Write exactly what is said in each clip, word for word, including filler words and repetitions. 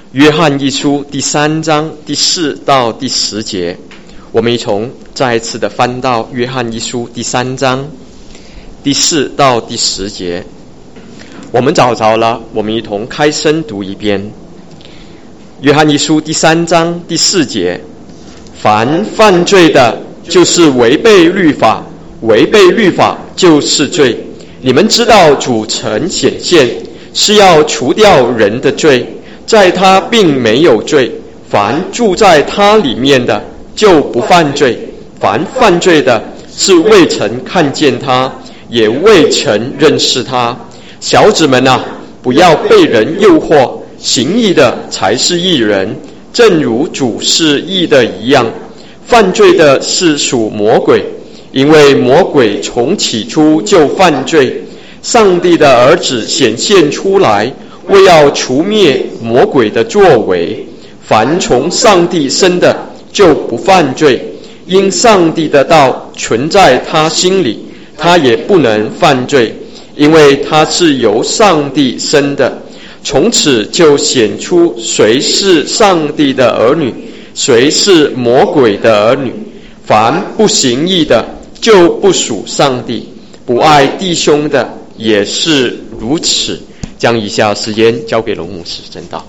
约翰一书第三章第四到第十节，我们一同再一次的翻到约翰一书第三章第四到第十节。我们找着了，我们一同开声读一遍。约翰一书第三章第四节：凡犯罪的，就是违背律法，违背律法就是罪。你们知道主曾显现，是要除掉人的罪，在他并没有罪。凡住在他里面的，就不犯罪。凡犯罪的，是未曾看见他，也未曾认识他。小子们啊，不要被人诱惑，行义的才是义人，正如主是义的一样。犯罪的是属魔鬼，因为魔鬼从起初就犯罪。上帝的儿子显现出来，为要除灭魔鬼的作为。凡从上帝生的，就不犯罪，因上帝的道存在他心里，他也不能犯罪，因为他是由上帝生的。从此就显出谁是上帝的儿女，谁是魔鬼的儿女。凡不行义的，就不属上帝；不爱弟兄的，也是如此。将以下时间交给龙牧师证道。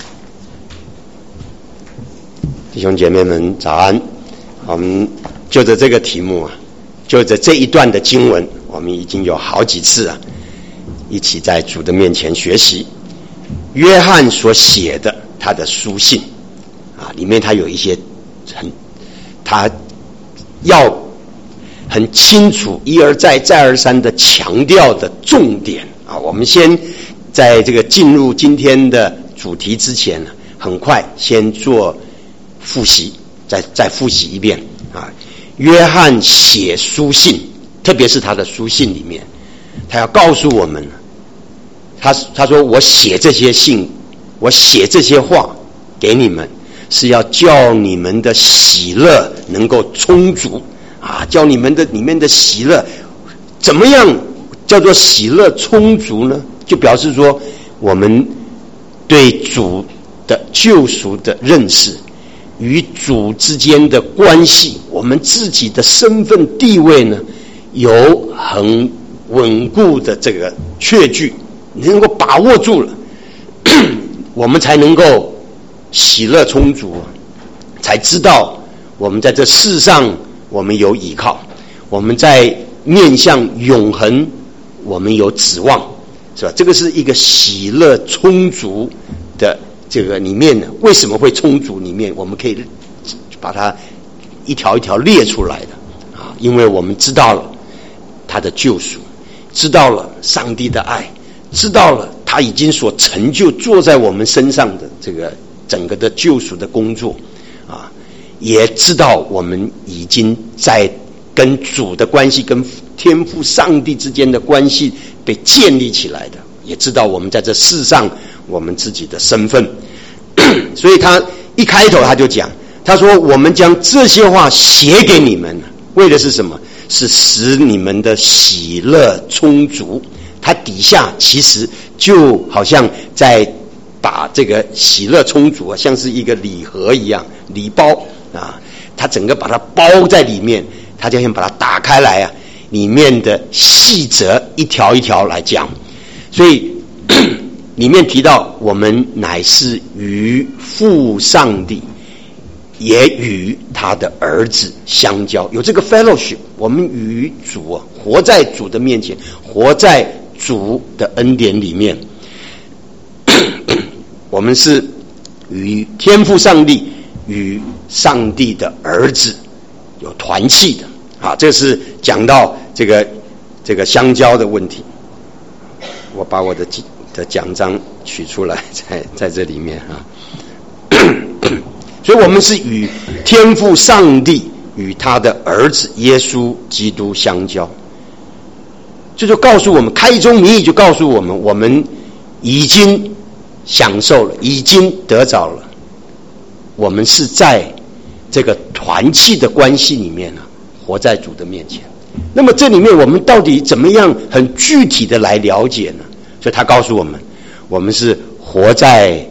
弟兄姐妹们早安。我们就着这个题目啊，就着这一段的经文，我们已经有好几次啊，一起在主的面前学习约翰所写的他的书信啊，里面他有一些很他要很清楚一而再再而三的强调的重点啊。我们先在这个进入今天的主题之前呢，很快先做复习，再再复习一遍啊。约翰写书信，特别是他的书信里面，他要告诉我们，他他说我写这些信，我写这些话给你们，是要叫你们的喜乐能够充足啊，叫你们的里面的喜乐怎么样叫做喜乐充足呢？就表示说我们对主的救赎的认识，与主之间的关系，我们自己的身份地位呢，有很稳固的这个确据，能够把握住了，我们才能够喜乐充足，才知道我们在这世上我们有依靠，我们在面向永恒我们有指望，是吧？这个是一个喜乐充足的这个里面呢，为什么会充足？里面我们可以把它一条一条列出来的啊，因为我们知道了他的救赎，知道了上帝的爱，知道了他已经所成就做在我们身上的这个整个的救赎的工作啊，也知道我们已经在跟主的关系，跟天父上帝之间的关系被建立起来的，也知道我们在这世上我们自己的身份。所以他一开头他就讲，他说我们将这些话写给你们，为的是什么？是使你们的喜乐充足。他底下其实就好像在把这个喜乐充足啊，像是一个礼盒一样，礼包啊，他整个把它包在里面，他就先把它打开来啊，里面的细则一条一条来讲。所以里面提到我们乃是与父上帝也与他的儿子相交，有这个 fellowship， 我们与主啊，活在主的面前，活在主的恩典里面，我们是与天父上帝与上帝的儿子有团契的啊。这是讲到这个这个相交的问题。我把我的的奖章取出来，在在这里面啊。所以我们是与天父上帝与他的儿子耶稣基督相交，这就告诉我们，开宗明义就告诉我们，我们已经享受了，已经得着了，我们是在这个团契的关系里面呢，活在主的面前。那么这里面我们到底怎么样很具体的来了解呢？所以他告诉我们，我们是活在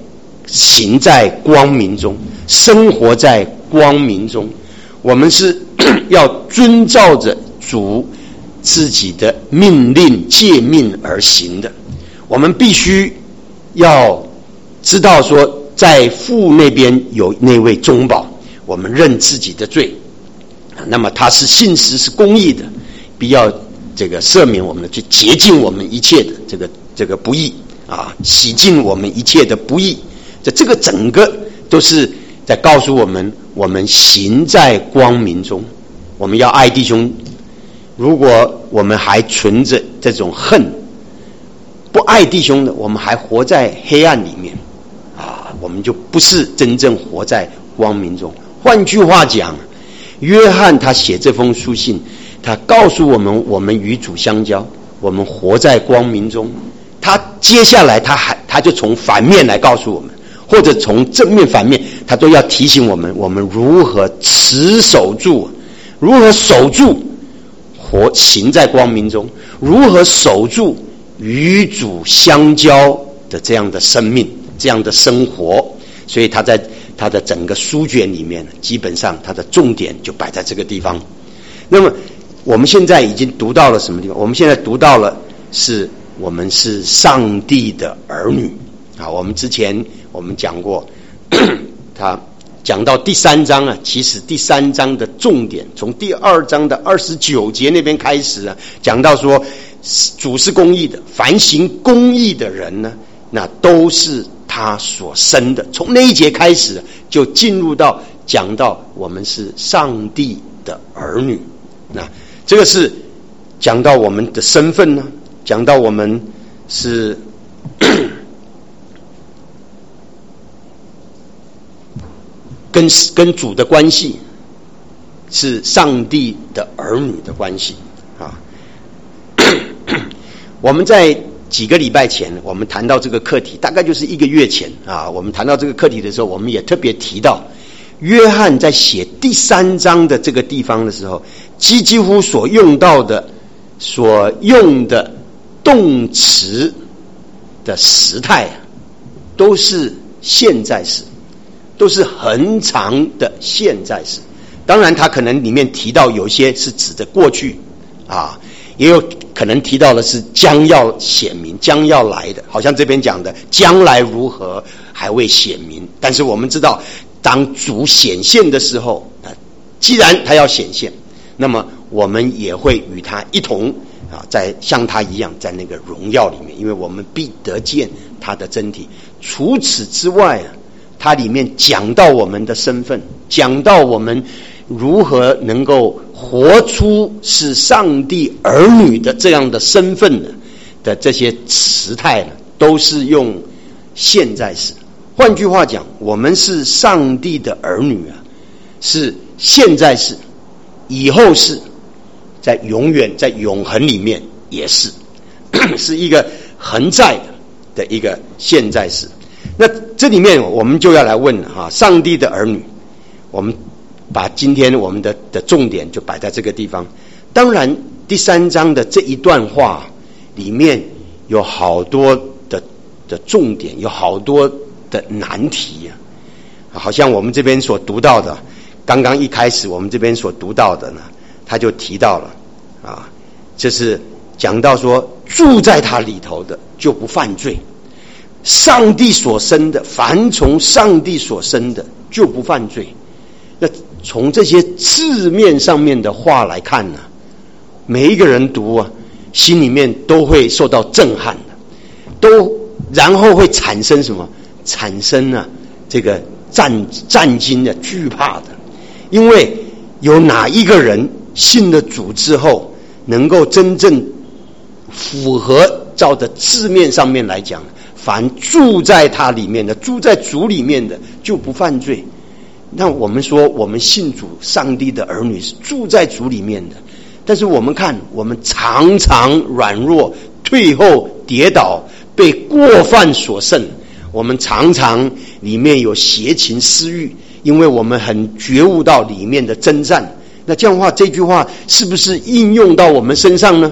行在光明中，生活在光明中。我们是要遵照着主自己的命令诫命而行的。我们必须要知道说，在父那边有那位中保，我们认自己的罪，那么他是信实是公义的，必要这个赦免我们的罪，洁净我们一切的这个这个不义啊，洗净我们一切的不义。这这个整个都是在告诉我们，我们行在光明中，我们要爱弟兄。如果我们还存着这种恨，不爱弟兄的，我们还活在黑暗里面啊，我们就不是真正活在光明中。换句话讲，约翰他写这封书信，他告诉我们，我们与主相交，我们活在光明中。他接下来他还他就从反面来告诉我们，或者从正面反面，他都要提醒我们，我们如何持守住，如何守住活行在光明中，如何守住与主相交的这样的生命，这样的生活。所以他在他的整个书卷里面，基本上他的重点就摆在这个地方。那么我们现在已经读到了什么地方？我们现在读到了是我们是上帝的儿女啊。我们之前我们讲过，他讲到第三章啊，其实第三章的重点从第二章的二十九节那边开始啊，讲到说主是公义的，凡行公义的人呢，那都是他所生的。从那一节开始就进入到讲到我们是上帝的儿女。那这个是讲到我们的身份呢，讲到我们是跟跟主的关系，是上帝的儿女的关系啊。我们在几个礼拜前，我们谈到这个课题，大概就是一个月前啊。我们谈到这个课题的时候，我们也特别提到，约翰在写第三章的这个地方的时候，几几乎所用到的、所用的动词的时态啊，都是现在时。都是很长的现在时。当然他可能里面提到有些是指的过去啊，也有可能提到的是将要显明，将要来的，好像这边讲的将来如何还未显明。但是我们知道，当主显现的时候，既然他要显现，那么我们也会与他一同啊，在像他一样在那个荣耀里面，因为我们必得见他的真体。除此之外啊，它里面讲到我们的身份，讲到我们如何能够活出是上帝儿女的这样的身份的这些词态呢，都是用现在时。换句话讲，我们是上帝的儿女啊，是现在时，以后是，在永远在永恒里面也是，是一个恒在的的一个现在时。那这里面我们就要来问哈，上帝的儿女，我们把今天我们的的重点就摆在这个地方。当然第三章的这一段话里面有好多的的重点，有好多的难题啊，好像我们这边所读到的，刚刚一开始我们这边所读到的呢，他就提到了啊，就是讲到说住在他里头的就不犯罪，上帝所生的，凡从上帝所生的就不犯罪。那从这些字面上面的话来看呢，每一个人读啊，心里面都会受到震撼的，都然后会产生什么？产生啊这个战战惊的、惧怕的。因为有哪一个人信了主之后，能够真正符合照着字面上面来讲，凡住在他里面的，住在主里面的就不犯罪。那我们说我们信主，上帝的儿女是住在主里面的，但是我们看我们常常软弱、退后、跌倒，被过犯所胜。我们常常里面有邪情私欲，因为我们很觉悟到里面的征战。那这样的话，这句话是不是应用到我们身上呢？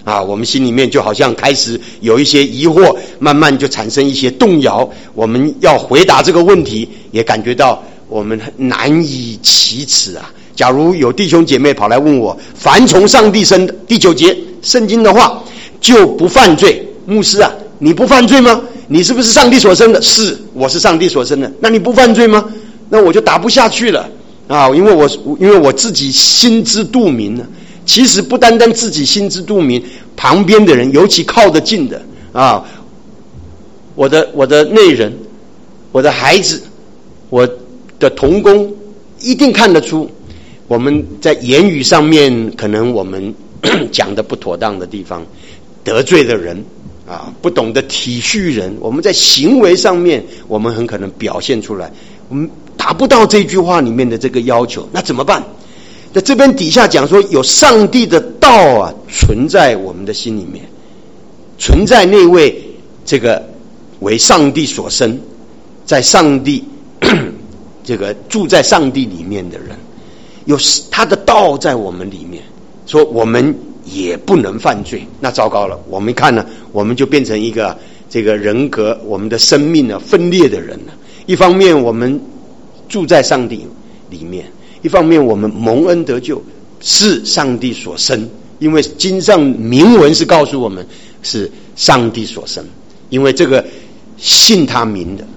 啊，我们心里面就好像开始有一些疑惑，慢慢就产生一些动摇。我们要回答这个问题，也感觉到我们难以启齿啊。假如有弟兄姐妹跑来问我，凡从上帝生的，第九节圣经的话，就不犯罪。牧师啊，你不犯罪吗？你是不是上帝所生的？是，我是上帝所生的。那你不犯罪吗？那我就答不下去了啊，因为我因为我自己心知肚明了。其实不单单自己心知肚明，旁边的人，尤其靠得近的啊，我的我的内人，我的孩子，我的同工，一定看得出我们在言语上面可能我们讲的不妥当的地方，得罪了人啊，不懂得体恤人，我们在行为上面我们很可能表现出来，我们达不到这句话里面的这个要求，那怎么办？在这边底下讲说，有上帝的道啊存在我们的心里面，存在那位这个为上帝所生，在上帝这个住在上帝里面的人，有他的道在我们里面，说我们也不能犯罪。那糟糕了，我们看呢，我们就变成一个这个人格，我们的生命呢分裂的人了。一方面我们住在上帝里面，一方面我们蒙恩得救，是上帝所生，因为经上明文是告诉我们是上帝所生，因为这个信他名的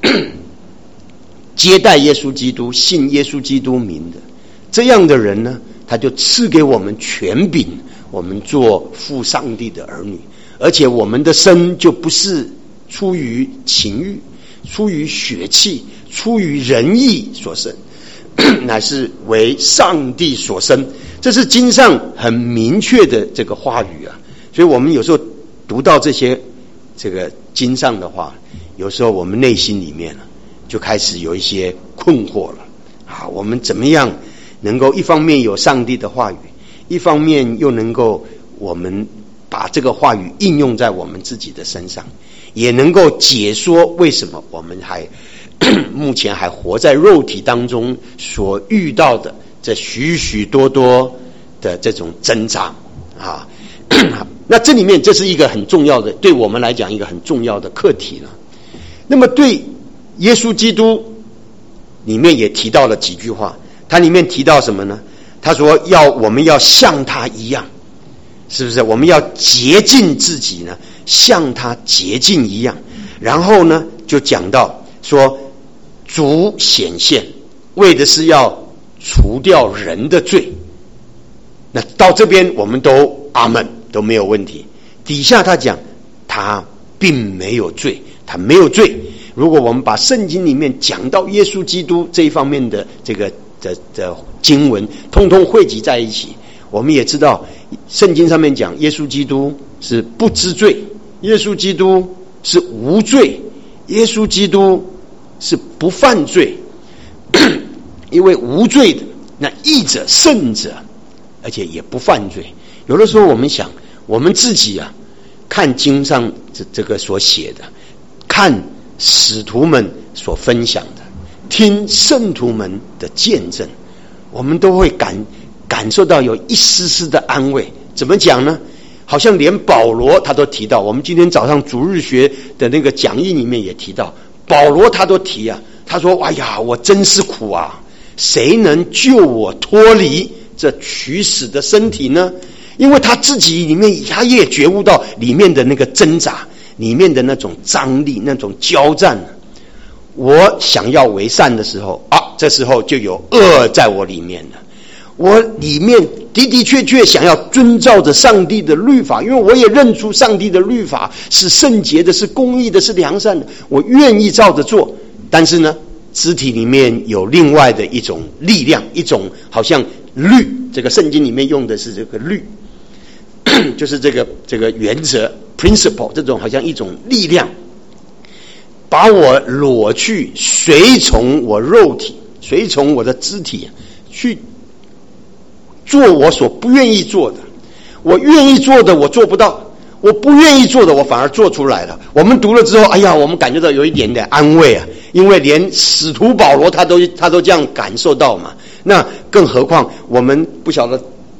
接待耶稣基督，信耶稣基督名的这样的人呢，他就赐给我们权柄，我们做父上帝的儿女，而且我们的生就不是出于情欲，出于血气，出于人意所生，乃是为上帝所生。这是经上很明确的这个话语啊。所以我们有时候读到这些这个经上的话，有时候我们内心里面就开始有一些困惑了啊。我们怎么样能够一方面有上帝的话语，一方面又能够我们把这个话语应用在我们自己的身上，也能够解说为什么我们还目前还活在肉体当中所遇到的这许许多多的这种挣扎啊。那这里面这是一个很重要的，对我们来讲一个很重要的课题了。那么对耶稣基督里面也提到了几句话，它里面提到什么呢？他说要我们要像他一样，是不是？我们要洁净自己呢，像他洁净一样。然后呢，就讲到说主显现，为的是要除掉人的罪。那到这边我们都阿们，都没有问题。底下他讲他并没有罪，他没有罪。如果我们把圣经里面讲到耶稣基督这一方面的这个的的经文通通汇集在一起，我们也知道圣经上面讲耶稣基督是不知罪，耶稣基督是无罪，耶稣基督是不犯罪。因为无罪的那义者圣者，而且也不犯罪。有的时候我们想我们自己啊，看经上这这个所写的，看使徒们所分享的，听圣徒们的见证，我们都会感感受到有一丝丝的安慰。怎么讲呢？好像连保罗他都提到，我们今天早上主日学的那个讲义里面也提到，保罗他都提啊，他说哎呀，我真是苦啊，谁能救我脱离这取死的身体呢？因为他自己里面他也觉悟到里面的那个挣扎，里面的那种张力，那种交战。我想要为善的时候啊，这时候就有恶在我里面了。我里面的的确确想要遵照着上帝的律法，因为我也认出上帝的律法是圣洁的，是公义的，是良善的，我愿意照着做。但是呢，肢体里面有另外的一种力量，一种好像律，这个圣经里面用的是这个律，就是这个这个原则 principle， 这种好像一种力量把我裸去，随从我肉体，随从我的肢体去做我所不愿意做的。我愿意做的我做不到，我不愿意做的我反而做出来了。我们读了之后，哎呀，我们感觉到有一点点安慰啊，因为连使徒保罗他都他都这样感受到嘛。那更何况我们不晓得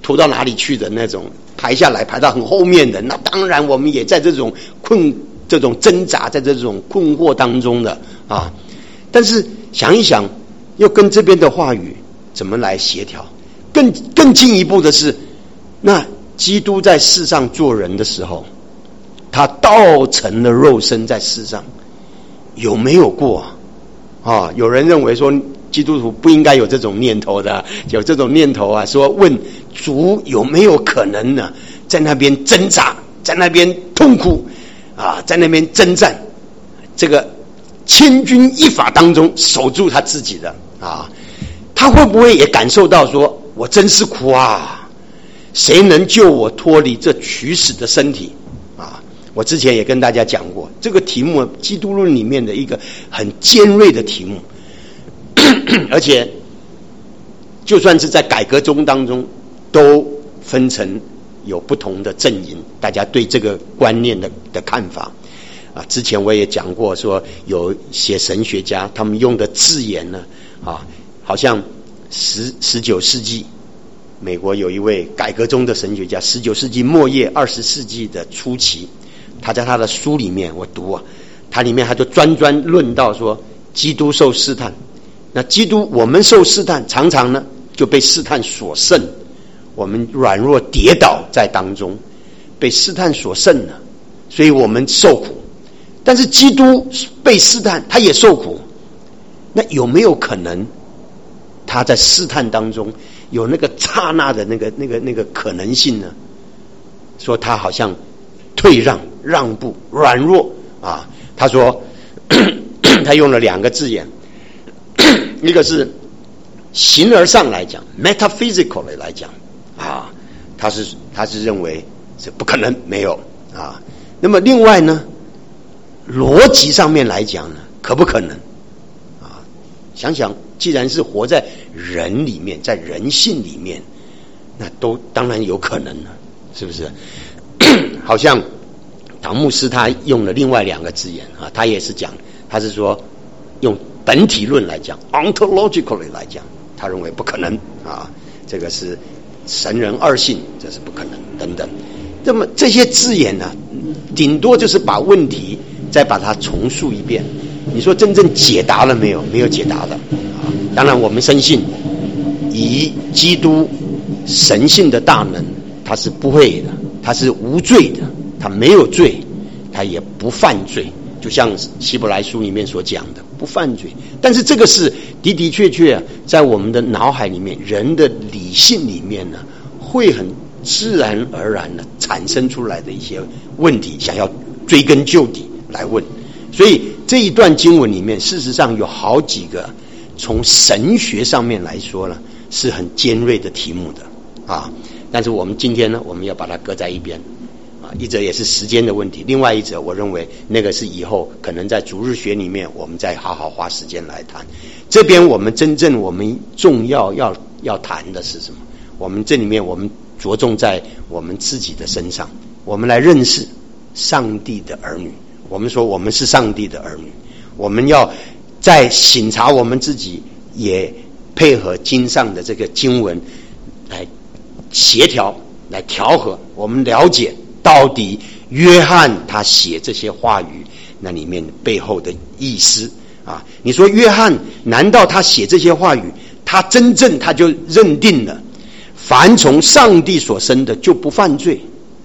拖到哪里去的那种，排下来排到很后面的，那当然我们也在这种困、这种挣扎，在这种困惑当中的啊。但是想一想，又跟这边的话语怎么来协调？更更进一步的是，那基督在世上做人的时候，他道成了肉身在世上，有没有过啊？啊，有人认为说基督徒不应该有这种念头的，有这种念头啊，说问主有没有可能呢，在那边挣扎，在那边痛苦啊，在那边征战，这个千钧一发当中守住他自己的啊，他会不会也感受到说，我真是苦啊，谁能救我脱离这取死的身体啊？我之前也跟大家讲过这个题目，基督论里面的一个很尖锐的题目，而且就算是在改革中当中都分成有不同的阵营，大家对这个观念的的看法啊。之前我也讲过，说有写神学家他们用的字眼呢啊，好像十十九世纪美国有一位改革中的神学家，十九世纪末叶二十世纪的初期，他在他的书里面我读啊，他里面他就专专论到说，基督受试探，那基督我们受试探，常常呢就被试探所胜，我们软弱跌倒在当中，被试探所胜了，所以我们受苦。但是基督被试探，他也受苦，那有没有可能他在试探当中有那个刹那的那个那个那个可能性呢？说他好像退让、让步、软弱啊。他说他用了两个字眼，一个是形而上来讲 ，metaphysically 来讲啊，他是他是认为是不可能没有啊。那么另外呢，逻辑上面来讲呢，可不可能啊？想想，既然是活在人里面，在人性里面，那都当然有可能了，是不是？好像唐牧师他用了另外两个字眼啊，他也是讲，他是说用本体论来讲 ，ontologically 来讲，他认为不可能啊，这个是神人二性，这是不可能等等。那么这些字眼呢，顶多就是把问题再把它重述一遍。你说真正解答了没有？没有解答的啊。当然，我们深信以基督神性的大能，他是不会的，他是无罪的，他没有罪，他也不犯罪。就像希伯来书里面所讲的，不犯罪。但是这个是的的确确在我们的脑海里面，人的理性里面呢，会很自然而然的产生出来的一些问题，想要追根究底来问。所以这一段经文里面，事实上有好几个从神学上面来说呢，是很尖锐的题目的啊。但是我们今天呢，我们要把它搁在一边啊。一则也是时间的问题，另外一则我认为那个是以后可能在主日学里面，我们再好好花时间来谈。这边我们真正我们重要要要谈的是什么？我们这里面我们着重在我们自己的身上，我们来认识上帝的儿女。我们说我们是上帝的儿女，我们要在省察我们自己，也配合经上的这个经文来协调、来调和，我们了解到底约翰他写这些话语那里面背后的意思啊。你说约翰难道他写这些话语，他真正他就认定了凡从上帝所生的就不犯罪，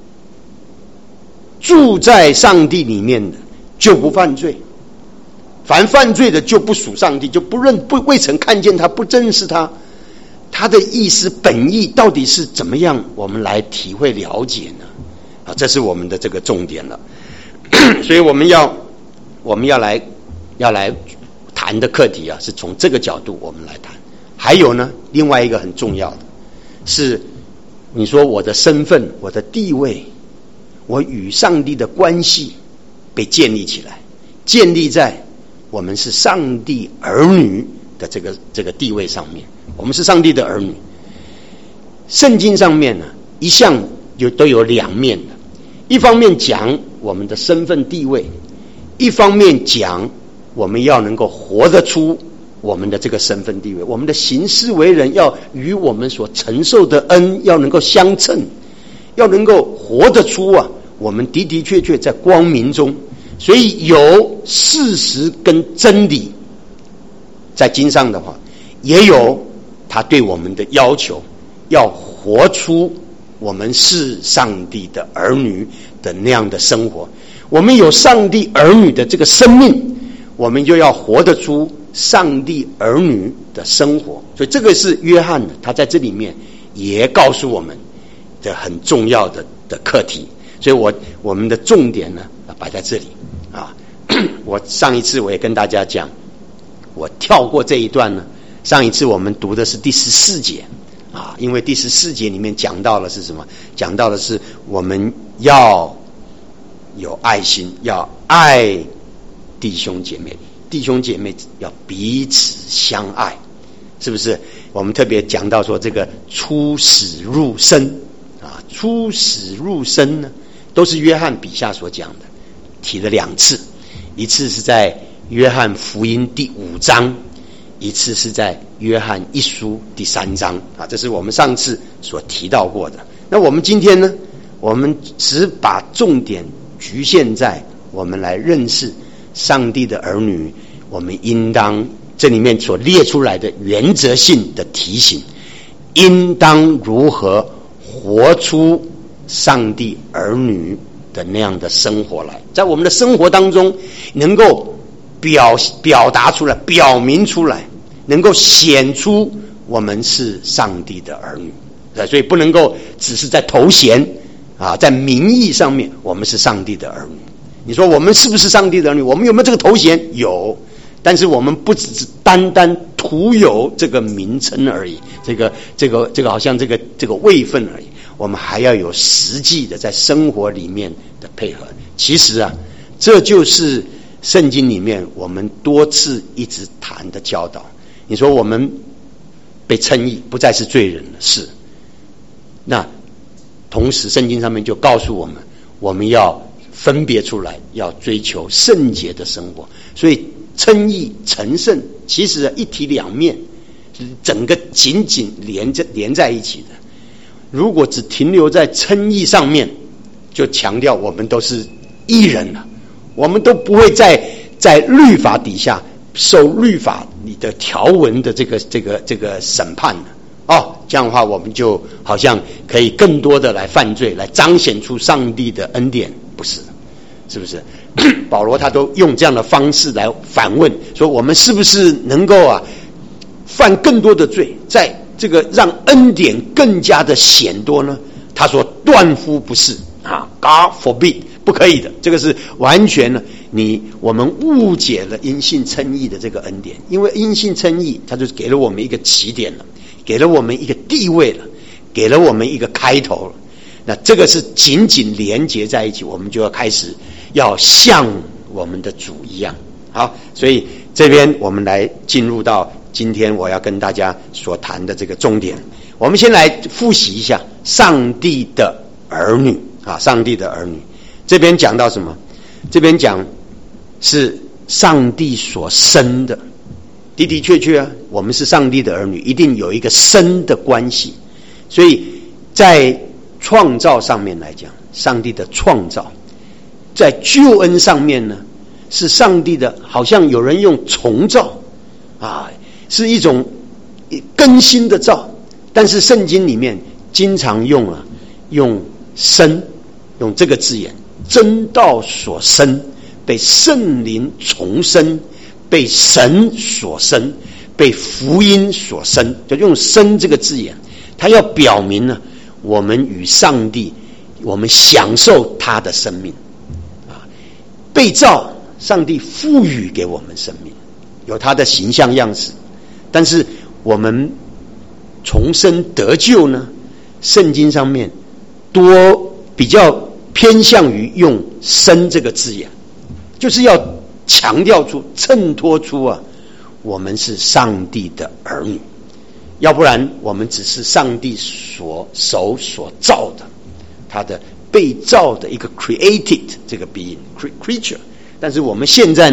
住在上帝里面的就不犯罪，凡犯罪的就不属上帝，就不认不未曾看见他，不认识他。他的意思本意到底是怎么样，我们来体会了解呢？啊，这是我们的这个重点了。所以我们要我们要来要来谈的课题啊，是从这个角度我们来谈。还有呢，另外一个很重要的是，你说我的身份、我的地位，我与上帝的关系被建立起来，建立在我们是上帝儿女的这个这个地位上面。我们是上帝的儿女。圣经上面呢，一向有都有两面的，一方面讲我们的身份地位，一方面讲我们要能够活得出我们的这个身份地位，我们的行事为人要与我们所承受的恩要能够相称，要能够活得出啊，我们的的确确在光明中。所以有事实跟真理，在经上的话，也有他对我们的要求，要活出我们是上帝的儿女的那样的生活。我们有上帝儿女的这个生命，我们就要活得出上帝儿女的生活。所以这个是约翰他在这里面也告诉我们的很重要的的课题。所以我我们的重点呢摆在这里啊。我上一次我也跟大家讲，我跳过这一段呢。上一次我们读的是第十四节啊，因为第十四节里面讲到了是什么？讲到的是我们要有爱心，要爱弟兄姐妹，弟兄姐妹要彼此相爱，是不是？我们特别讲到说这个出死入生啊，出死入生呢，都是约翰笔下所讲的，提了两次，一次是在约翰福音第五章，一次是在约翰一书第三章啊，这是我们上次所提到过的。那我们今天呢，我们只把重点局限在我们来认识上帝的儿女，我们应当这里面所列出来的原则性的提醒，应当如何活出上帝儿女的那样的生活来，在我们的生活当中能够表表达出来，表明出来，能够显出我们是上帝的儿女。所以不能够只是在头衔啊，在名义上面我们是上帝的儿女。你说我们是不是上帝的儿女？我们有没有这个头衔？有，但是我们不只是单单徒有这个名称而已，这个这个这个好像这个这个位分而已，我们还要有实际的在生活里面的配合。其实啊，这就是圣经里面我们多次一直谈的教导。你说我们被称义不再是罪人了，是。那同时圣经上面就告诉我们，我们要分别出来，要追求圣洁的生活。所以称义成圣其实一体两面，整个紧紧连着连在一起的。如果只停留在称义上面，就强调我们都是义人了，我们都不会再在律法底下受律法里的条文的这个这个这个审判了。哦，这样的话我们就好像可以更多的来犯罪，来彰显出上帝的恩典，不是？是不是？保罗他都用这样的方式来反问，说我们是不是能够啊犯更多的罪，在这个让恩典更加的显多呢？他说断乎不是啊 ，God forbid， 不可以的。这个是完全呢，你我们误解了因信称义的这个恩典，因为因信称义，他就给了我们一个起点了。给了我们一个地位了，给了我们一个开头了。那这个是紧紧连结在一起，我们就要开始要像我们的主一样。好，所以这边我们来进入到今天我要跟大家所谈的这个重点。我们先来复习一下上帝的儿女啊，上帝的儿女。这边讲到什么？这边讲是上帝所生的。的的确确啊，我们是上帝的儿女，一定有一个生的关系。所以在创造上面来讲，上帝的创造，在救恩上面呢，是上帝的，好像有人用重造啊，是一种更新的造。但是圣经里面经常用啊，用生，用这个字眼，真道所生，被圣灵重生。被神所生，被福音所生，就用生这个字眼，它要表明呢，我们与上帝，我们享受他的生命啊，被造，上帝赋予给我们生命，有他的形象样式。但是我们重生得救呢，圣经上面多比较偏向于用生这个字眼，就是要强调出、衬托出啊，我们是上帝的儿女，要不然我们只是上帝所手所造的，他的被造的一个 created 这个 being creature。但是我们现在呢，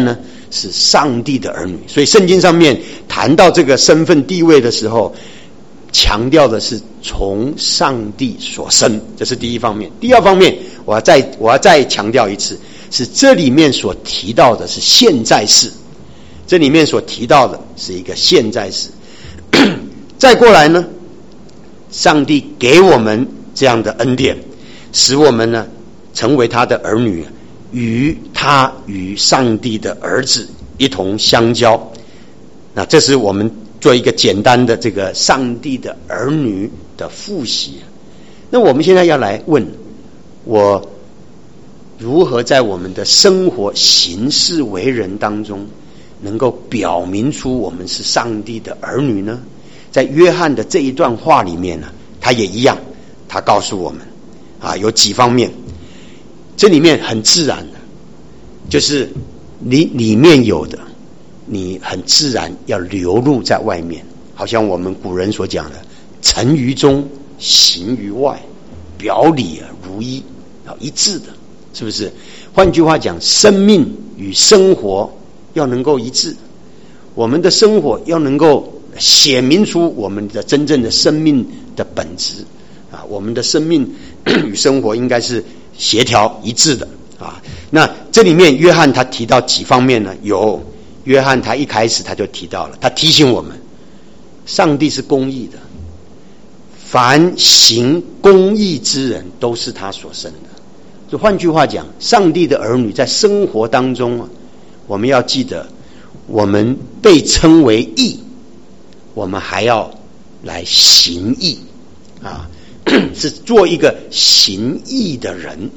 是上帝的儿女。所以圣经上面谈到这个身份地位的时候，强调的是从上帝所生，这是第一方面。第二方面，我要再我要再强调一次，是这里面所提到的是现在式，这里面所提到的是一个现在式。再过来呢，上帝给我们这样的恩典，使我们呢成为他的儿女，与他与上帝的儿子一同相交。那这是我们做一个简单的这个上帝的儿女的复习。那我们现在要来问，我如何在我们的生活行事为人当中能够表明出我们是上帝的儿女呢？在约翰的这一段话里面呢，他也一样，他告诉我们啊，有几方面。这里面很自然的，就是你里面有的，你很自然要流露在外面。好像我们古人所讲的，沉于中，行于外，表里如一，要一致的，是不是？换句话讲，生命与生活要能够一致，我们的生活要能够显明出我们的真正的生命的本质啊，我们的生命与生活应该是协调一致的啊。那这里面约翰他提到几方面呢？有约翰他一开始他就提到了，他提醒我们，上帝是公义的，凡行公义之人都是他所生的。就换句话讲，上帝的儿女在生活当中啊，我们要记得，我们被称为义，我们还要来行义啊，是做一个行义的人。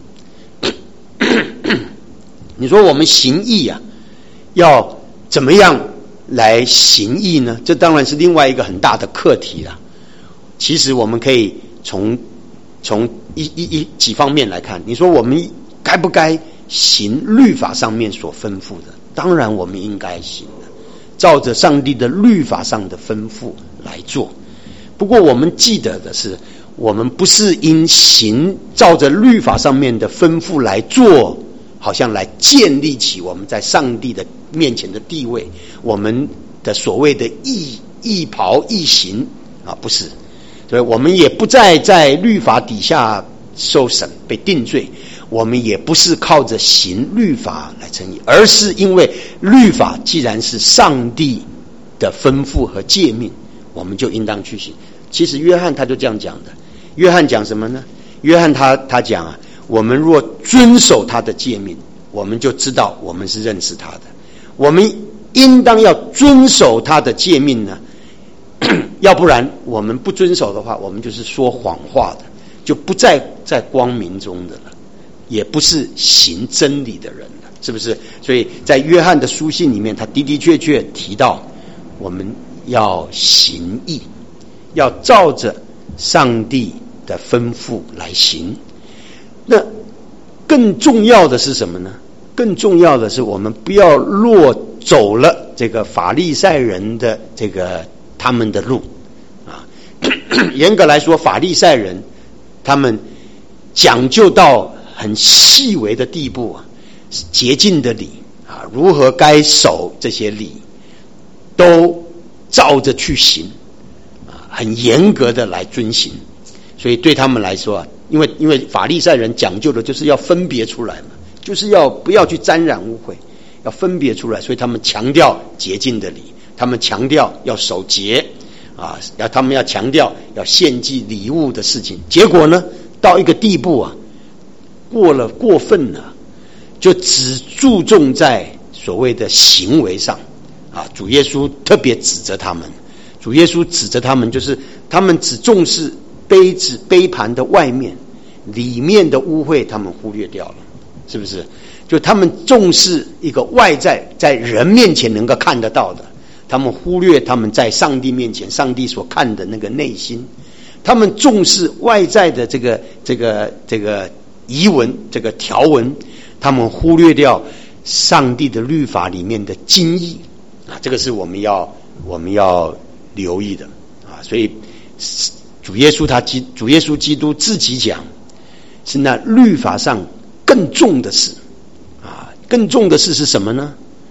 你说我们行义啊，要怎么样来行义呢？这当然是另外一个很大的课题了。其实我们可以从从一一一几方面来看。你说我们该不该行律法上面所吩咐的？当然我们应该行的，照着上帝的律法上的吩咐来做。不过我们记得的是，我们不是因行照着律法上面的吩咐来做，好像来建立起我们在上帝的面前的地位，我们的所谓的义义袍义行啊，不是。所以我们也不再在律法底下受审被定罪，我们也不是靠着行律法来称义，而是因为律法既然是上帝的吩咐和诫命，我们就应当去行。其实约翰他就这样讲的。约翰讲什么呢？约翰他他讲啊，我们若遵守他的诫命，我们就知道我们是认识他的。我们应当要遵守他的诫命呢，要不然我们不遵守的话，我们就是说谎话的，就不再在光明中的了，也不是行真理的人了，是不是？所以在约翰的书信里面，他的的确确提到我们要行义，要照着上帝的吩咐来行。那更重要的是什么呢？更重要的是我们不要落走了这个法利赛人的这个他们的路啊。严格来说，法利赛人他们讲究到很细微的地步啊，洁净的礼啊，如何该守这些礼，都照着去行啊，很严格的来遵行。所以对他们来说啊，因为因为法利赛人讲究的就是要分别出来嘛，就是要不要去沾染污秽，要分别出来，所以他们强调洁净的礼，他们强调要守节啊，要他们要强调要献祭礼物的事情。结果呢，到一个地步啊，过了过分了，就只注重在所谓的行为上啊。主耶稣特别指责他们，主耶稣指责他们，就是他们只重视杯子杯盘的外面，里面的污秽他们忽略掉了，是不是？就他们重视一个外在在人面前能够看得到的，他们忽略他们在上帝面前上帝所看的那个内心。他们重视外在的这个这个这个仪文这个条文，他们忽略掉上帝的律法里面的精义啊，这个是我们要我们要留意的啊。所以主耶稣他基主耶稣基督自己讲，是那律法上更重的事啊，更重的事是什么呢？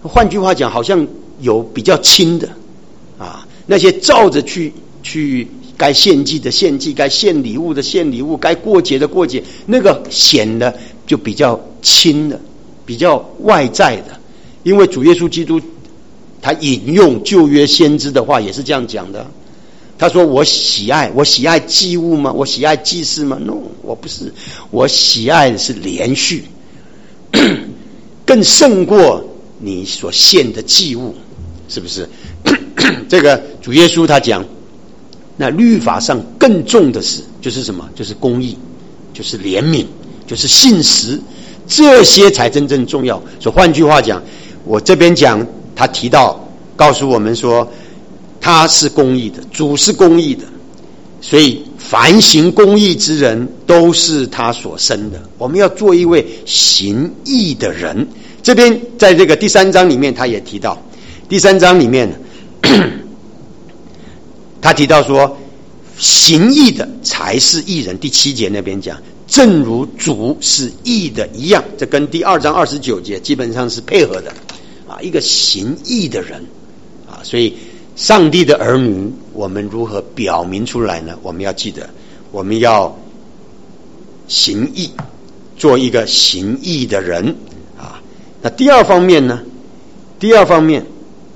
换句话讲，好像有比较轻的啊，那些照着去去该献祭的献祭，该献礼物的献礼物，该过节的过节，那个显得就比较轻的，比较外在的。因为主耶稣基督他引用旧约先知的话也是这样讲的，他说我喜爱我喜爱祭物吗？我喜爱祭祀吗？ No， 我不是，我喜爱的是连续，更胜过你所献的祭物，是不是？这个主耶稣他讲，那律法上更重的是就是什么？就是公义，就是怜悯，就是信实，这些才真正重要。所以换句话讲，我这边讲他提到告诉我们说他是公义的，主是公义的，所以凡行公义之人都是他所生的。我们要做一位行义的人。这边在这个第三章里面他也提到，第三章里面他提到说行义的才是义人，第七节那边讲正如主是义的一样，这跟第二章二十九节基本上是配合的啊，一个行义的人啊，所以上帝的儿女我们如何表明出来呢？我们要记得我们要行义，做一个行义的人啊。那第二方面呢？第二方面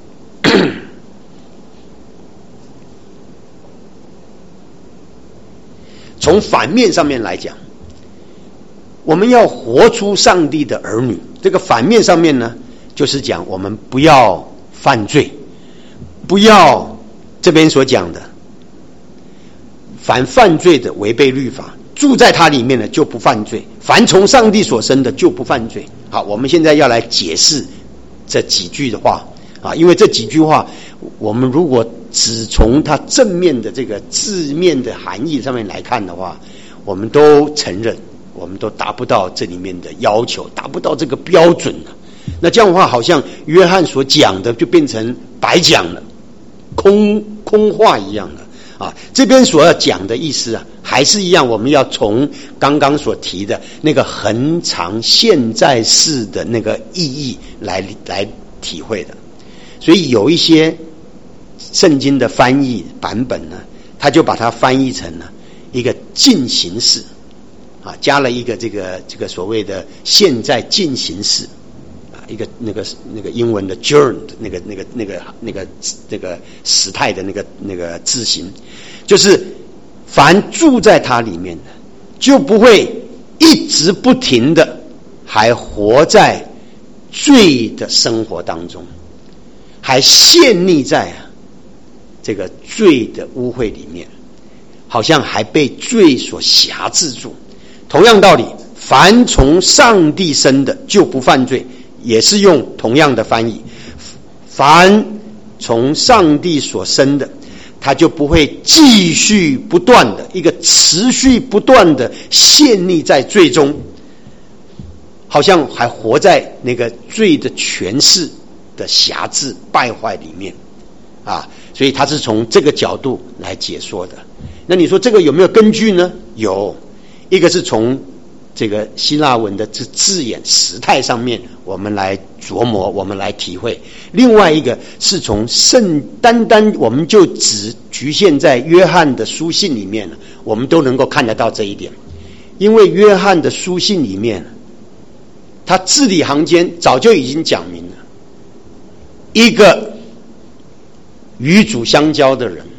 从反面上面来讲，我们要活出上帝的儿女。这个反面上面呢，就是讲我们不要犯罪，不要这边所讲的凡犯罪的违背律法，住在他里面的就不犯罪，凡从上帝所生的就不犯罪。好，我们现在要来解释这几句的话啊，因为这几句话我们如果只从它正面的这个字面的含义上面来看的话，我们都承认我们都达不到这里面的要求，达不到这个标准了。那这样的话好像约翰所讲的就变成白讲了，空空话一样的啊。这边所要讲的意思啊，还是一样，我们要从刚刚所提的那个恒常现在式的那个意义来来体会的。所以有一些圣经的翻译版本呢，他就把它翻译成了一个进行式啊，加了一个这个这个所谓的现在进行式啊，一个那个那个英文的 gerund 那个那个那个那个那个时态的那个那个字形，就是凡住在它里面的就不会一直不停的还活在罪的生活当中，还陷溺在啊这个罪的污秽里面，好像还被罪所辖制住。同样道理，凡从上帝生的就不犯罪，也是用同样的翻译。凡从上帝所生的，他就不会继续不断的一个持续不断的陷溺在罪中，好像还活在那个罪的权势的辖制败坏里面啊，所以他是从这个角度来解说的。那你说这个有没有根据呢？有，一个是从这个希腊文的字字眼时态上面我们来琢磨，我们来体会。另外一个是从圣单单我们就只局限在约翰的书信里面，我们都能够看得到这一点。因为约翰的书信里面他字里行间早就已经讲明了，一个与主相交的人，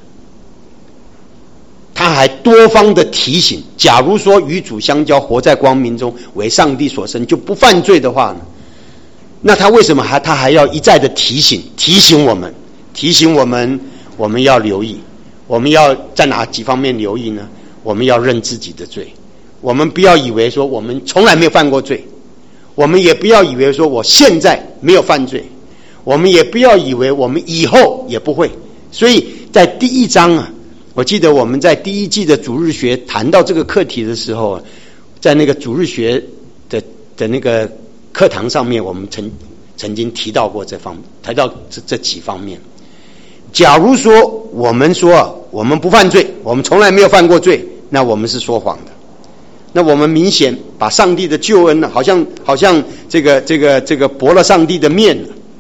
他还多方的提醒，假如说与主相交，活在光明中，为上帝所生，就不犯罪的话呢，那他为什么还他还要一再的提醒提醒我们提醒我们我们要留意，我们要在哪几方面留意呢？我们要认自己的罪，我们不要以为说我们从来没有犯过罪，我们也不要以为说我现在没有犯罪，我们也不要以为我们以后也不会。所以在第一章啊，我记得我们在第一季的主日学谈到这个课题的时候，在那个主日学的的那个课堂上面，我们曾曾经提到过这方提到这这几方面。假如说我们说我们不犯罪，我们从来没有犯过罪，那我们是说谎的。那我们明显把上帝的救恩呢，好像好像这个这个这个驳了上帝的面了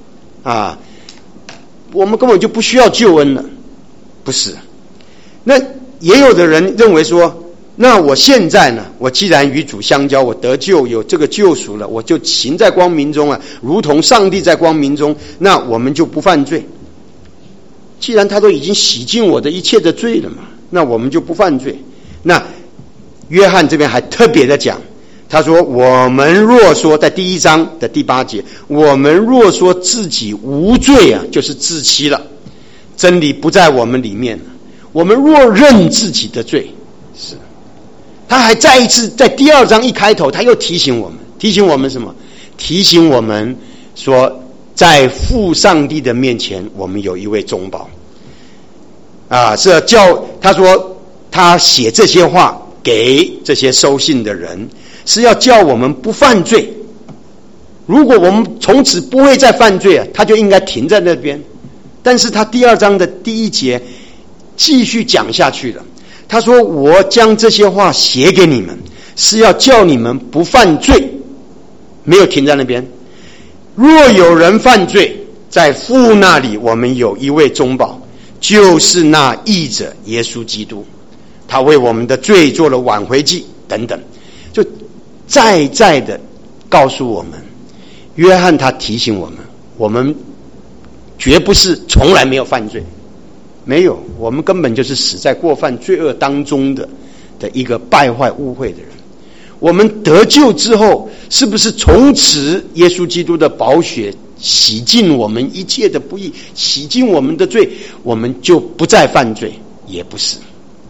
啊，我们根本就不需要救恩了，不是。那也有的人认为说，那我现在呢，我既然与主相交，我得救，有这个救赎了，我就行在光明中啊，如同上帝在光明中，那我们就不犯罪。既然他都已经洗净我的一切的罪了嘛，那我们就不犯罪。那约翰这边还特别的讲，他说我们若说，在第一章的第八节，我们若说自己无罪啊，就是自欺了，真理不在我们里面。我们若认自己的罪，是他还再一次在第二章一开头，他又提醒我们，提醒我们什么？提醒我们说，在父上帝的面前，我们有一位中保啊，是叫他说他写这些话给这些收信的人，是要叫我们不犯罪。如果我们从此不会再犯罪啊，他就应该停在那边。但是他第二章的第一节继续讲下去了，他说我将这些话写给你们，是要叫你们不犯罪，没有停在那边。若有人犯罪，在父那里我们有一位中保，就是那义者耶稣基督，他为我们的罪做了挽回祭等等，就再再的告诉我们，约翰他提醒我们，我们绝不是从来没有犯罪，没有，我们根本就是死在过犯罪恶当中的的一个败坏污秽的人。我们得救之后，是不是从此耶稣基督的宝血洗净我们一切的不义，洗净我们的罪，我们就不再犯罪？也不是。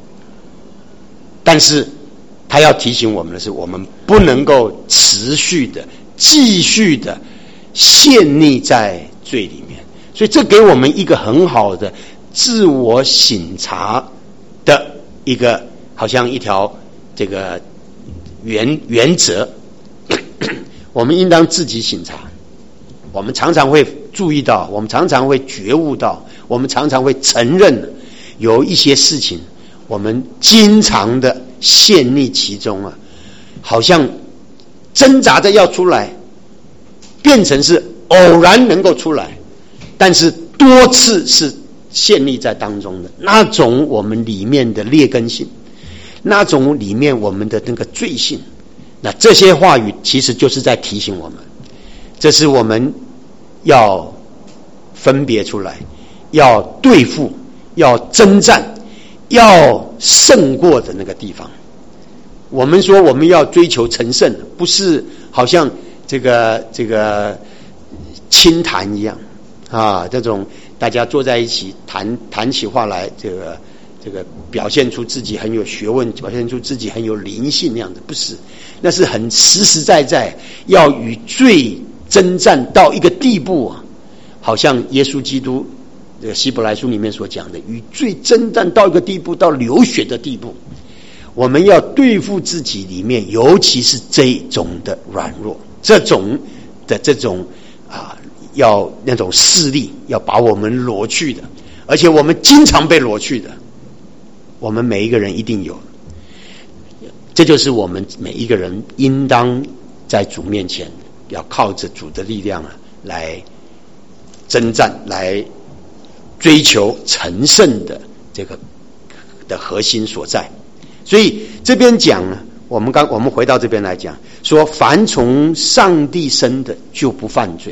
但是他要提醒我们的是，我们不能够持续的继续的陷溺在罪里面。所以这给我们一个很好的自我省察的一个，好像一条这个原原则，我们应当自己省察。我们常常会注意到，我们常常会觉悟到，我们常常会承认有一些事情我们经常的陷溺其中啊，好像挣扎着要出来，变成是偶然能够出来，但是多次是陷溺在当中的那种我们里面的劣根性，那种里面我们的那个罪性。那这些话语其实就是在提醒我们，这是我们要分别出来，要对付，要征战，要胜过的那个地方。我们说我们要追求成圣，不是好像这个这个清谈一样啊，这种大家坐在一起谈谈起话来，这个这个表现出自己很有学问，表现出自己很有灵性那样的，不是，那是很实实在在要与罪征战到一个地步啊，好像耶稣基督这个希伯来书里面所讲的，与罪征战到一个地步，到流血的地步。我们要对付自己里面，尤其是这种的软弱，这种的这种啊，要那种势力要把我们裸去的，而且我们经常被裸去的，我们每一个人一定有。这就是我们每一个人应当在主面前要靠着主的力量啊，来征战，来追求成圣的这个的核心所在。所以这边讲呢，我们刚我们回到这边来讲，说凡从上帝生的就不犯罪，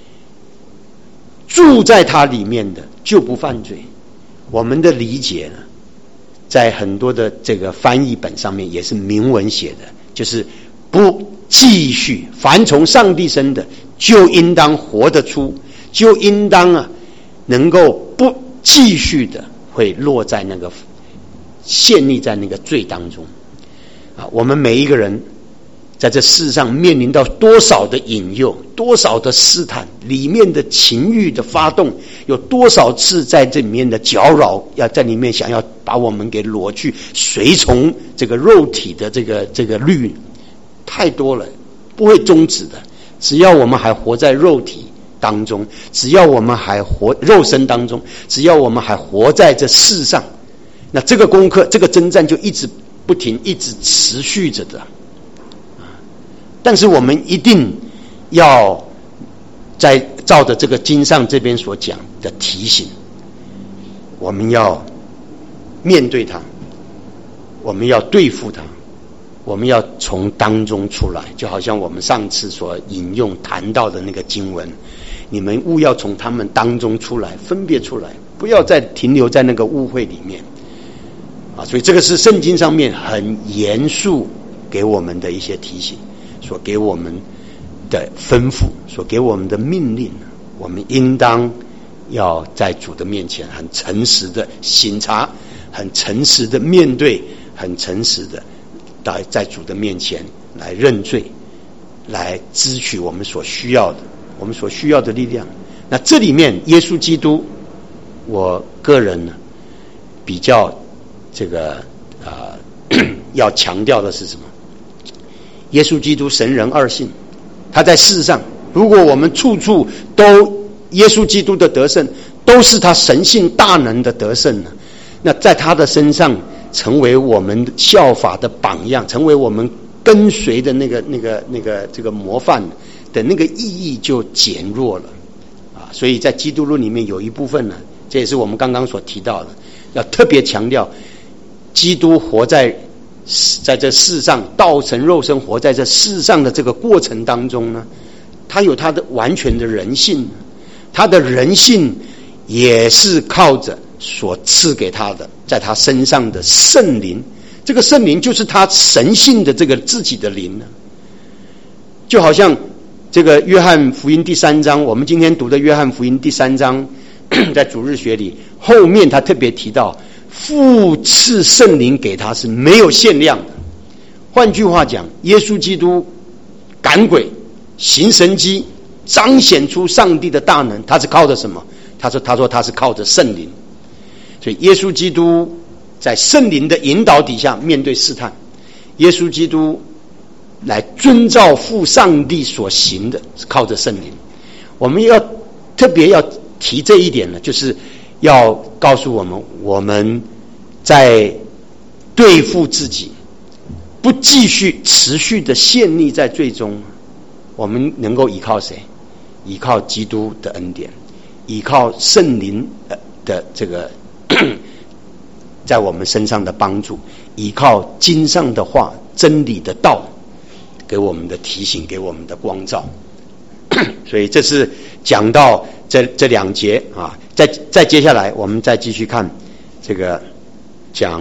住在他里面的就不犯罪。我们的理解呢，在很多的这个翻译本上面也是明文写的，就是不继续，凡从上帝生的就应当活得出，就应当啊能够不继续的会落在那个陷溺在那个罪当中啊。我们每一个人在这世上面临到多少的引诱，多少的试探，里面的情欲的发动，有多少次在这里面的搅扰，要在里面想要把我们给裸去，随从这个肉体的这个这个律，太多了，不会终止的。只要我们还活在肉体当中，只要我们还活肉身当中，只要我们还活在这世上，那这个功课，这个征战就一直不停，一直持续着的。但是我们一定要在照着这个经上这边所讲的提醒，我们要面对它，我们要对付它，我们要从当中出来，就好像我们上次所引用谈到的那个经文，你们务要从他们当中出来，分别出来，不要再停留在那个误会里面啊！所以这个是圣经上面很严肃给我们的一些提醒，所给我们的吩咐，所给我们的命令，我们应当要在主的面前很诚实的省察，很诚实的面对，很诚实的在在主的面前来认罪，来支取我们所需要的，我们所需要的力量。那这里面耶稣基督，我个人呢比较这个啊、呃、要强调的是什么？耶稣基督神人二性，他在世上，如果我们处处都耶稣基督的得胜，都是他神性大能的得胜呢，那在他的身上成为我们效法的榜样，成为我们跟随的那个那个那个这个模范的那个意义就减弱了啊！所以在基督论里面有一部分呢，这也是我们刚刚所提到的，要特别强调，基督活在在这世上，道成肉身活在这世上的这个过程当中呢，他有他的完全的人性，他的人性也是靠着所赐给他的，在他身上的圣灵，这个圣灵就是他神性的这个自己的灵呢。就好像这个约翰福音第三章，我们今天读的约翰福音第三章，在主日学里后面他特别提到，父赐圣灵给他是没有限量的。换句话讲，耶稣基督赶鬼、行神迹，彰显出上帝的大能，他是靠着什么？他说他说他是靠着圣灵。所以耶稣基督在圣灵的引导底下面对试探，耶稣基督来遵照父上帝所行的，是靠着圣灵。我们要特别要提这一点呢，就是要告诉我们，我们在对付自己，不继续持续的陷溺在罪中，我们能够依靠谁？依靠基督的恩典，依靠圣灵的这个在我们身上的帮助，依靠经上的话、真理的道给我们的提醒，给我们的光照。所以这是讲到这这两节啊，再再接下来我们再继续看这个讲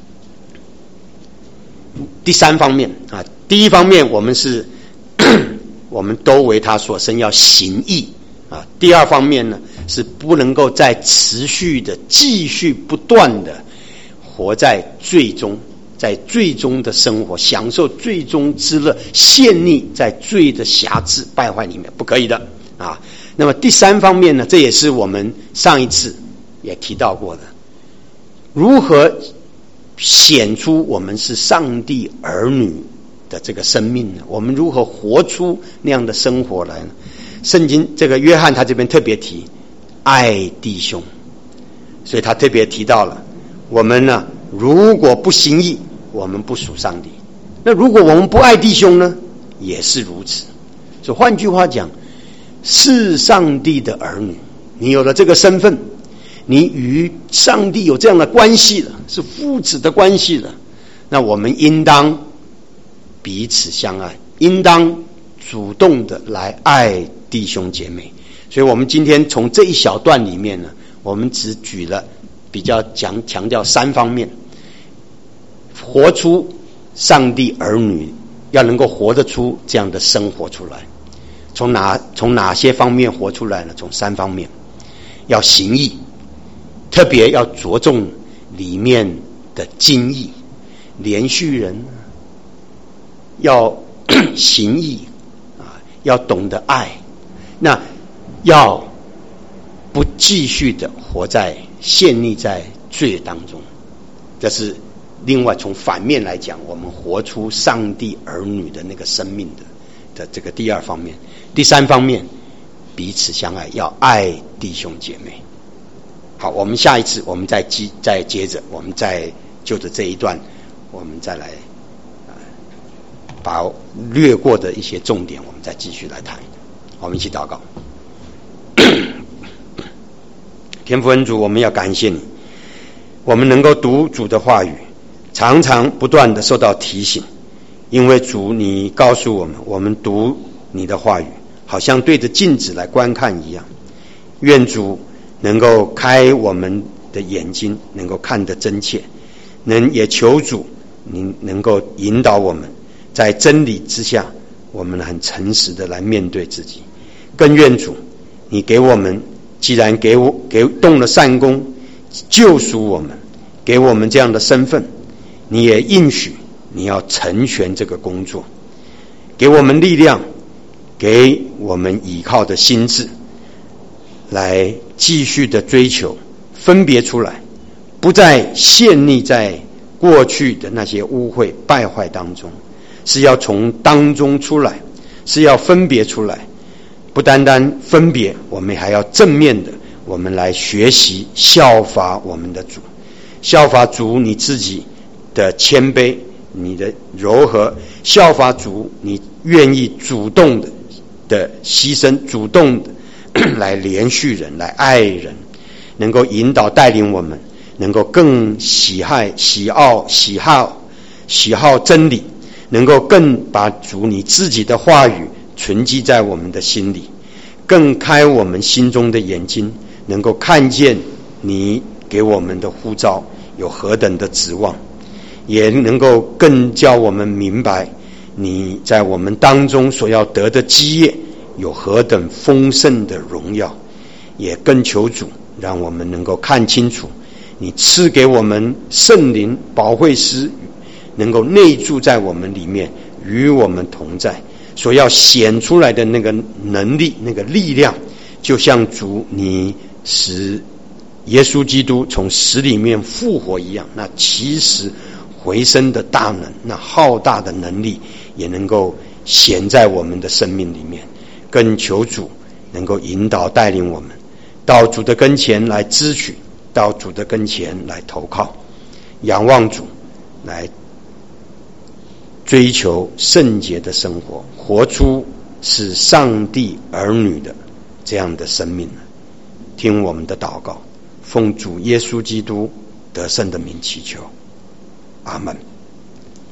第三方面啊。第一方面我们是我们都为他所生，要行义啊。第二方面呢，是不能够再持续的继续不断的活在罪中，在罪中的生活，享受罪中之乐，陷溺在罪的辖制败坏里面，不可以的啊。那么第三方面呢，这也是我们上一次也提到过的，如何显出我们是上帝儿女的这个生命呢？我们如何活出那样的生活来呢？圣经这个约翰他这边特别提爱弟兄，所以他特别提到了我们呢，如果不行义，我们不属上帝。那如果我们不爱弟兄呢，也是如此。所以换句话讲，是上帝的儿女，你有了这个身份，你与上帝有这样的关系了，是父子的关系了，那我们应当彼此相爱，应当主动的来爱弟兄姐妹。所以我们今天从这一小段里面呢，我们只举了比较强强调三方面，活出上帝儿女，要能够活得出这样的生活出来。从哪从哪些方面活出来呢？从三方面，要行义，特别要着重里面的精义，连续人要行义啊，要懂得爱，那要不继续的活在陷溺在罪当中。这是另外从反面来讲，我们活出上帝儿女的那个生命的的这个第二方面。第三方面，彼此相爱，要爱弟兄姐妹。好，我们下一次我们再接再接着，我们再就着这一段，我们再来、呃、把略过的一些重点，我们再继续来谈。我们一起祷告。 天父恩主，我们要感谢你，我们能够读主的话语，常常不断的受到提醒，因为主你告诉我们，我们读你的话语好像对着镜子来观看一样。愿主能够开我们的眼睛，能够看得真切，能也求主你能够引导我们在真理之下，我们很诚实的来面对自己。更愿主你给我们，既然给我给动了善功，救赎我们，给我们这样的身份，你也应许你要成全这个工作，给我们力量，给我们倚靠的心智，来继续的追求，分别出来，不再陷溺在过去的那些污秽败坏当中，是要从当中出来，是要分别出来。不单单分别，我们还要正面的，我们来学习效法我们的主，效法主你自己的谦卑，你的柔和，效法主你愿意主动的的牺牲，主动的来连续人，来爱人，能够引导带领我们，能够更喜爱喜好喜好喜好真理，能够更把主你自己的话语存积在我们的心里，更开我们心中的眼睛，能够看见你给我们的呼召有何等的指望，也能够更叫我们明白你在我们当中所要得的基业有何等丰盛的荣耀。也更求主让我们能够看清楚，你赐给我们圣灵保惠师，能够内住在我们里面，与我们同在，所要显出来的那个能力，那个力量，就像主你使耶稣基督从死里面复活一样，那起死回生的大能，那浩大的能力也能够显在我们的生命里面。更求主能够引导带领我们到主的跟前来支取，到主的跟前来投靠，仰望主，来追求圣洁的生活，活出是上帝儿女的这样的生命。听我们的祷告，奉主耶稣基督得胜的名祈求，阿们。